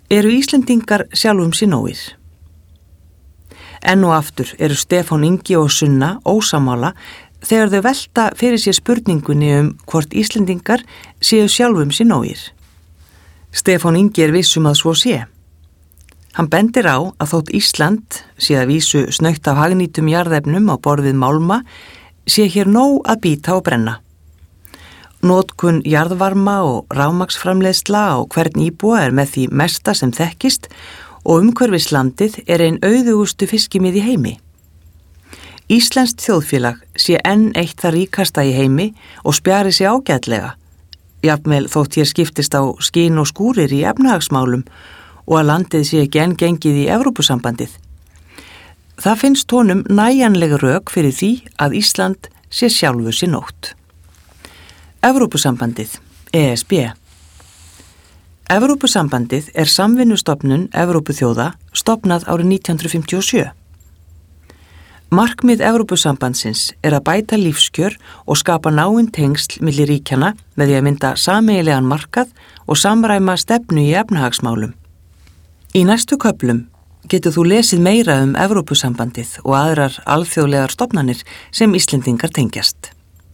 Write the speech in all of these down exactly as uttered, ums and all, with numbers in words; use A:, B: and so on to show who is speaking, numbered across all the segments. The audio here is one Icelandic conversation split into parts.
A: Eru Íslendingar sjálfum sér nógir? Enn og aftur eru Stefán Ingi og Sunna ósammála þegar þau velta fyrir sér spurningunni um hvort Íslendingar séu sjálfum sér nógir. Stefán Ingi er viss um að svo sé. Hann bendir á að þótt Ísland sé að vísu snautt af hagnýtum jarðefnum á borð við málma sé hér nóg að bíta og brenna. Notkun jarðvarma og rafmagnsframleiðsla á hvern íbúa er með því mesta sem þekkist og umhverfislandið er ein auðugustu fiskimið í heimi. Íslenskt þjóðfélag sé enn eitt það ríkasta í heimi og spjari sig ágætlega, jafnvel þótt hér skiptist á skín og skúrir í efnahagsmálum og að landið sé ekki enn gengið í Evrópusambandið. Það finnst honum nægjanleg rök fyrir því að Ísland sé sjálfu sér nógt. Evrópusambandið, E S B. Evrópusambandið er samvinnustofnun Evrópuþjóða stofnað árið nítján hundruð fimmtíu og sjö. Markmið Evrópusambandsins er að bæta lífskjör og skapa náin tengsl milli ríkjanna með því að mynda sameiginlegan markað og samræma stefnu í efnahagsmálum. Í næstu köflum getur þú lesið meira um Evrópusambandið og aðrar alþjóðlegar stofnanir sem Íslendingar tengjast.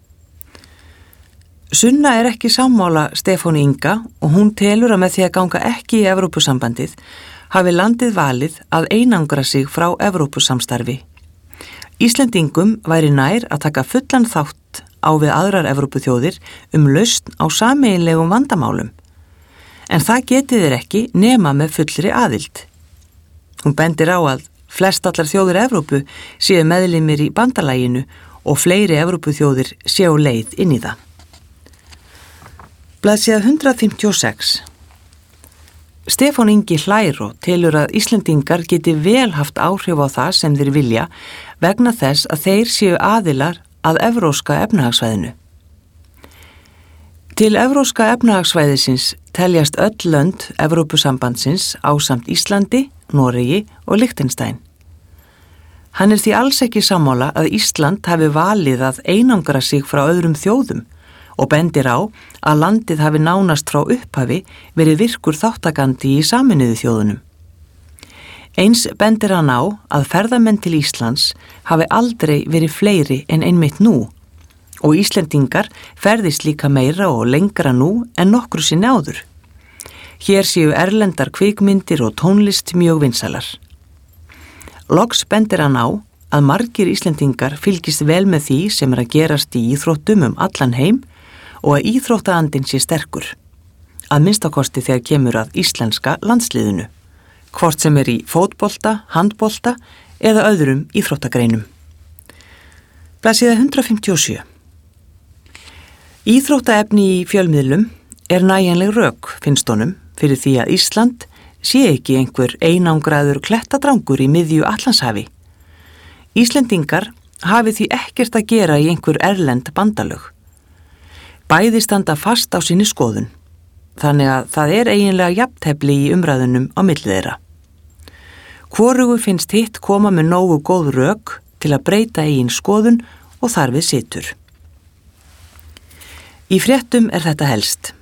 A: Sunna er ekki sammála Stefáni Inga og hún telur að með því að ganga ekki í Evrópusambandið hafi landið valið að einangra sig frá Evrópusamstarfi. Íslendingum væri nær að taka fullan þátt á við aðrar Evrópuþjóðir um lausn á sameiginlegum vandamálum. En það getið þeir ekki nema með fullri aðild. Hún bendir á að flest allar þjóðir Evrópu séu meðlimir í bandalaginu og fleiri Evrópuþjóðir séu leið inn í það. Blaðsíða hundrað fimmtíu og sex. Stefán Ingi hlær og telur að Íslendingar geti vel haft áhrif á það sem þeir vilja vegna þess að þeir séu aðilar að evrópska efnahagssvæðinu. Til evrópska efnahagssvæðisins teljast öll lönd Evrópusambandsins ásamt Íslandi, Noregi og Liechtenstein. Hann er því alls ekki sammála að Ísland hafi valið að einangra sig frá öðrum þjóðum og bendir á að landið hafi nánast frá upphafi verið virkur þáttakandi í Sameinuðu þjóðunum. Eins bendir hann á að ferðamenn til Íslands hafi aldrei verið fleiri en einmitt nú og Íslendingar ferðist líka meira og lengra nú en nokkru sinni áður. Hér séu erlendar kvikmyndir og tónlist mjög vinsælar. Loks bendir hann á að margir Íslendingar fylgist vel með því sem er að gerast í íþróttum um allan heim og að íþróttaandinn sé sterkur, að minnstakosti þegar kemur að íslenska landsliðinu, hvort sem er í fótbolta, handbolta eða öðrum íþróttagreinum. Blaðsíða hundrað fimmtíu og sjö. Íþróttaefni í fjölmiðlum er nægjanleg rök, finnst honum, fyrir því að Ísland sé ekki einhver einangraður klettadrangur í miðju Atlantshafi. Íslendingar hafi því ekkert að gera í einhver erlend bandalög. Bæði standa fast á sinni skoðun, þannig að það er eiginlega jafntefli í umræðunum á milli þeirra. Hvorugu finnst hitt koma með nógu góð rök til að breyta eigin skoðun og þar við situr. Í fréttum er þetta helst.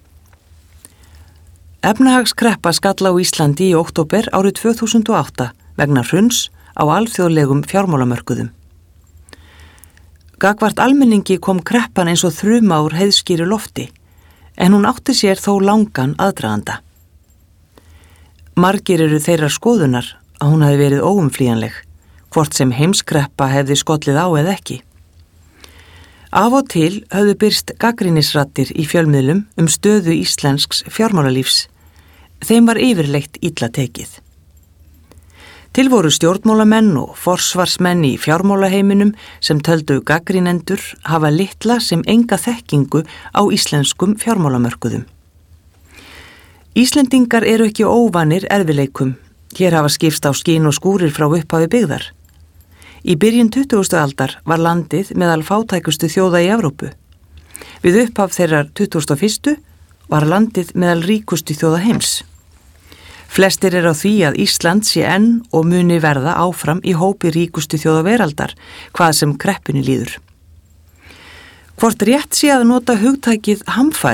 A: Efnahagskreppa skall á Íslandi í október árið tvö þúsund og átta vegna hruns á alþjóðlegum fjármálamörkuðum. Gagvart almenningi kom kreppan eins og þruma úr heiðskýru lofti, en hún átti sér þó langan aðdraganda. Margir eru þeirra skoðunar að hún hafi verið óumflýjanleg, hvort sem heimskreppa hefði skollið á eða ekki. Af og til höfðu birst gagnrýnisraddir í fjölmiðlum um stöðu íslensks fjármálalífs. Þeim var yfirleitt illa tekið. Til voru stjórnmálamenn og forsvarsmenn í fjármálaheiminum sem töldu gagnrýnendur hafa litla sem enga þekkingu á íslenskum fjármálamörkuðum. Íslendingar eru ekki óvanir erfileikum. Hér hafa skipst á skín og skúrir frá upphafi byggðar. Í byrjun tuttugustu aldar var landið meðal fátækustu þjóða í Evrópu. Við upphaf þeirrar tuttugustu og fyrstu var landið meðal ríkustu þjóða heims. Flestir er á því að Ísland sé enn og muni verða áfram í hópi ríkustu þjóða veraldar, hvað sem kreppunni líður. Hvort rétt sé að nota hugtækið hamfarir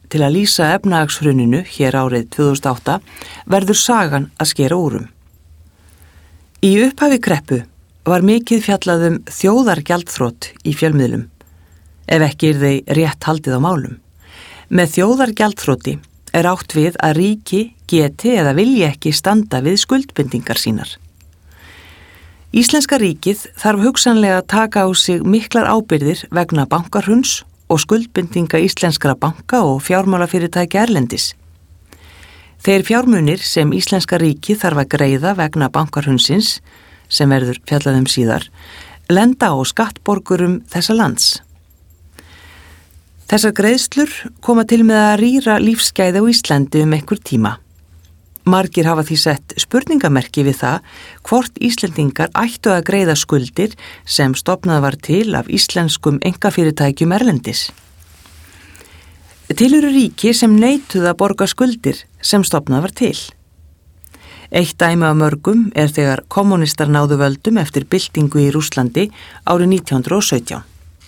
A: til að lýsa efnahagshruninu hér árið tvö þúsund og átta verður sagan að skera úrum. Í upphafi kreppu var mikið fjallað um þjóðargjaldþrot í fjölmiðlum, ef ekki er þeir rétt haldið á málum. Með þjóðargjaldþroti er átt við að ríki geti eða vilji ekki standa við skuldbindingar sínar. Íslenska ríkið þarf hugsanlega að taka á sig miklar ábyrgðir vegna bankahruns og skuldbindinga íslenskra banka og fjármálafyrirtækja erlendis. Þeir fjármunir sem íslenska ríkið þarf að greiða vegna bankahrunsins, sem verður fjallað um síðar, lenda á skattborgurum þessa lands. Þessar greiðslur koma til með að rýra lífsgæði á Íslandi um einhver tíma. Margir hafa því sett spurningamerki við það hvort Íslendingar ættu að greiða skuldir sem stofnað var til af íslenskum einkafyrirtækjum erlendis. Til eru ríki sem neituðu að borga skuldir sem stofnað var til. Eitt dæmi af mörgum er þegar kommunistar náðu völdum eftir byltingu í Rússlandi árið nítján hundruð og sautján.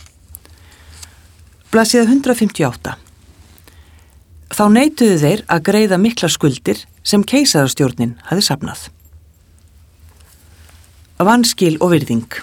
A: Blaðsíða hundrað fimmtíu og átta. Þá neituðu þeir að greiða miklar skuldir sem keisarastjórnin hafði safnað. Vanskil og virðing.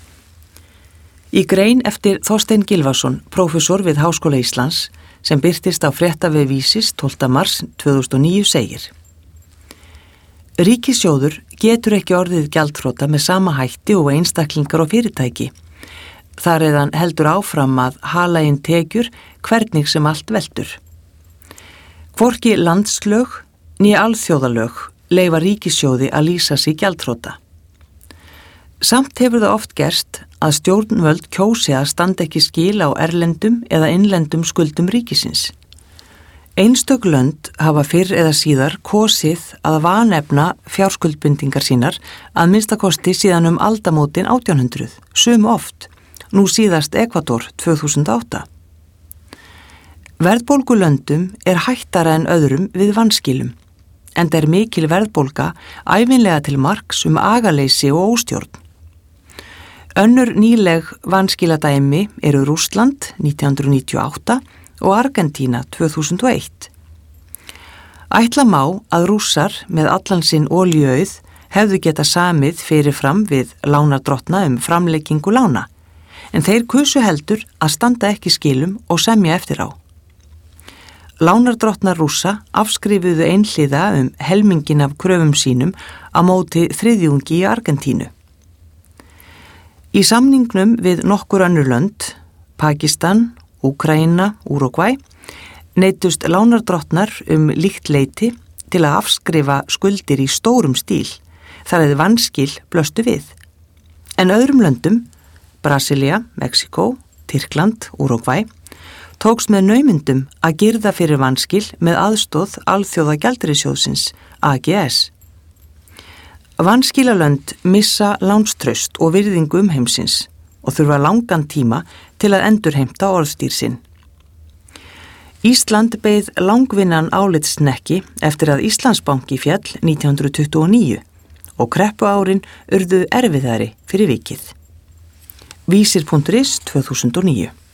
A: Í grein eftir Þorstein Gylfason, prófessor við Háskóla Íslands, sem birtist á fréttavef Vísis tólfta mars tvö þúsund og níu segir: Ríkissjóður getur ekki orðið gjaldþrota með sama hætti og einstaklingar og fyrirtæki. Þar eðan heldur áfram að hala inn tekjur hvernig sem allt veldur. Hvorki landslög né alþjóðalög leyfa ríkissjóði að lýsa sig gjaldþrota. Samt hefur það oft gerst að stjórnvöld kjósi að standa ekki skil á erlendum eða innlendum skuldum ríkisins. Einstök lönd hafa fyrr eða síðar kosið að vanefna fjárskuldbindingar sínar að minnstakosti síðan um aldamótin átján hundruð, sum oft, nú síðast Ekvador tvö þúsund og átta. Verðbólgulöndum er hættara en öðrum við vanskilum, enda er mikil verðbólga ævinlega til marks um agaleysi og óstjórn. Önnur nýleg vanskiladæmi eru Rússland nítján hundruð níutíu og átta og Argentína tvö þúsund og eitt. Ætla má að Rússar með allan sinn olíuauð hefðu geta samið fyrirfram við lánardrottna um framlengingu lána, en þeir kusu heldur að standa ekki skilum og semja eftir á. Lánardrottnar Rússa afskrifuðu einhliða um helmingin af kröfum sínum á móti þriðjungi í Argentínu. Í samningnum við nokkur önnur lönd, Pakistan, Úkraína, Úrúgvæ, neyddust lánardrottnar um líkt leyti til að afskrifa skuldir í stórum stíl, þar eða vanskil blöstu við. En öðrum löndum, Brasilía, Mexíkó, Tyrkland, Úrúgvæ, tókst með naumindum að girða fyrir vanskil með aðstóð Alþjóða gjaldeyrisjóðsins, A G S. Vanskilalönd missa lánstraust og virðingu umheimsins og þurfa langan tíma til að endurheimta orðstýr sinn. Ísland beið langvinnan álitssnekki eftir að Íslandsbanki féll nítján hundruð tuttugu og níu og kreppuárin urðu erfiðari fyrir vikið. Vísir punktur is tvö þúsund og níu